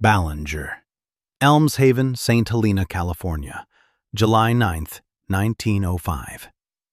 Ballinger, Elms Haven, St. Helena, California, July 9, 1905.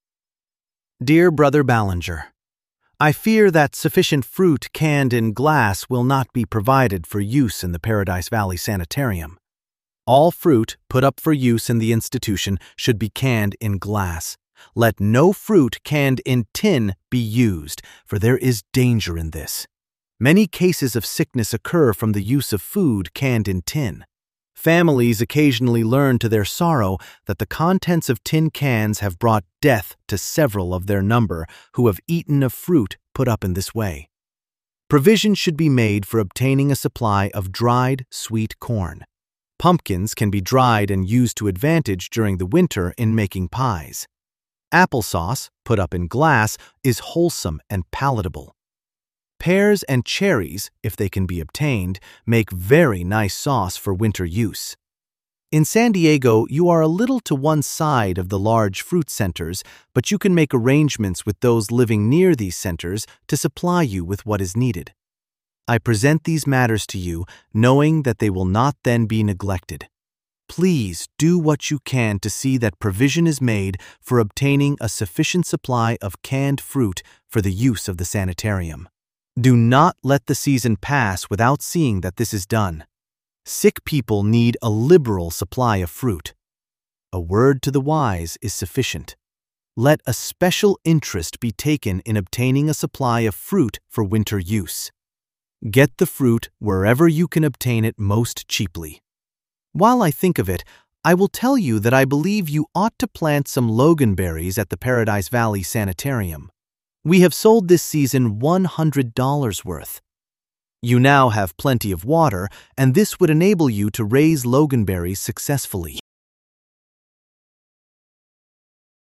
Dear Brother Ballinger, I fear that sufficient fruit canned in glass will not be provided for use in the Paradise Valley Sanitarium. All fruit put up for use in the institution should be canned in glass. Let no fruit canned in tin be used, for there is danger in this. Many cases of sickness occur from the use of food canned in tin. Families occasionally learn to their sorrow that the contents of tin cans have brought death to several of their number who have eaten of fruit put up in this way. Provision should be made for obtaining a supply of dried sweet corn. Pumpkins can be dried and used to advantage during the winter in making pies. Applesauce, put up in glass, is wholesome and palatable. Pears and cherries, if they can be obtained, make very nice sauce for winter use. In San Diego, you are a little to one side of the large fruit centers, but you can make arrangements with those living near these centers to supply you with what is needed. I present these matters to you, knowing that they will not then be neglected. Please do what you can to see that provision is made for obtaining a sufficient supply of canned fruit for the use of the sanitarium. Do not let the season pass without seeing that this is done. Sick people need a liberal supply of fruit. A word to the wise is sufficient. Let a special interest be taken in obtaining a supply of fruit for winter use. Get the fruit wherever you can obtain it most cheaply. While I think of it, I will tell you that I believe you ought to plant some loganberries at the Paradise Valley Sanitarium. We have sold this season $100 worth. You now have plenty of water, and this would enable you to raise loganberries successfully.